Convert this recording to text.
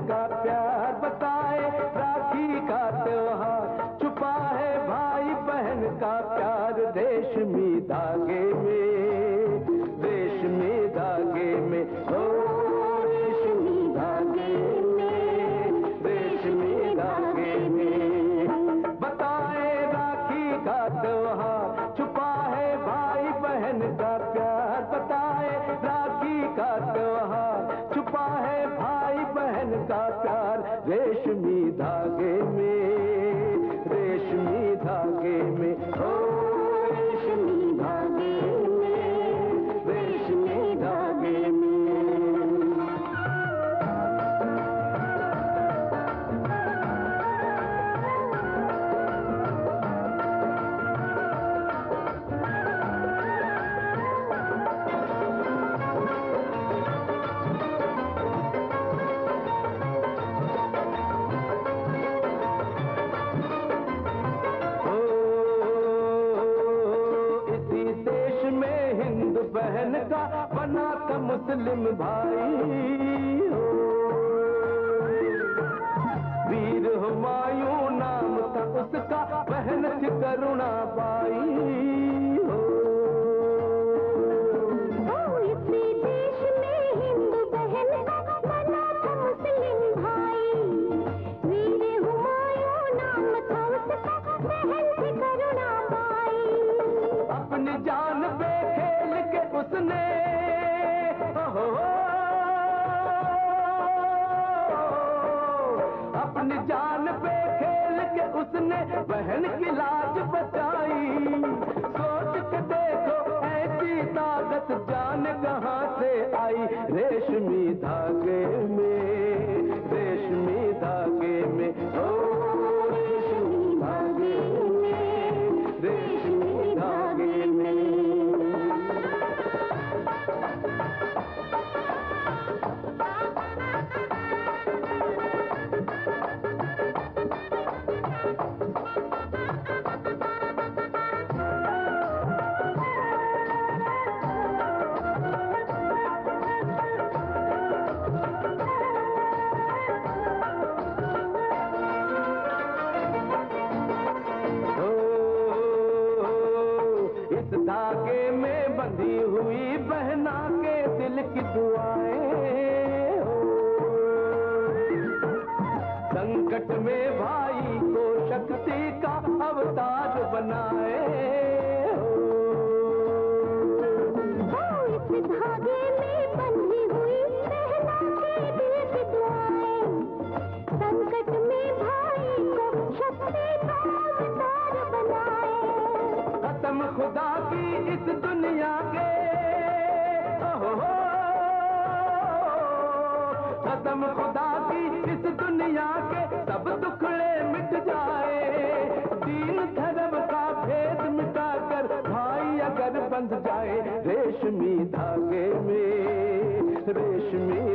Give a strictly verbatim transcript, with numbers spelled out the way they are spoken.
का प्यार बताए राखी का त्योहार, छुपा है भाई बहन का प्यार रेशमी धागे में, रेशमी धागे में, ओ रेशमी धागे में, रेशमी धागे में। बताए राखी का त्योहार, छुपा है भाई बहन का प्यार, बताए राखी का त्योहार, छुपा है भाई बहन का प्यार रेशमी धागे में, रेशमी धागे में, ओ रेशमी धागे में, रेशमी धागे में। बहन का बना था मुस्लिम भाई हो, वीर हुमायूं नाम था उसका, बहन थी करुणा बाई हो। इसी देश में हिंदू बहन का बना था मुस्लिम भाई, वीर हुमायूं नाम था उसका, बहन थी करुणा बाई। अपनी जान पे उसने हो अपनी जान पे खेल के उसने बहन की लाज बचाई। सोच के देखो ऐसी ताकत जान कहां से आई रेशमी धागे में, रेशमी धागे में, ओ रेशमी धागे में, रेशमी धागे में। धागे में बंधी हुई बहना के दिल की दुआएं हो, संकट में भाई को शक्ति का अवतार बनाए हो। इस धागे में बंधी हुई बहना के दिल की दुआएं, संकट में भाई को शक्ति का अवतार बनाए। कसम खुदा की इस दुनिया के, ओहो, कसम खुदा की इस दुनिया के सब दुखड़े मिट जाए। दीन धर्म का भेद मिटाकर भाई अगर बंध जाए रेशमी धागे में, रेशमी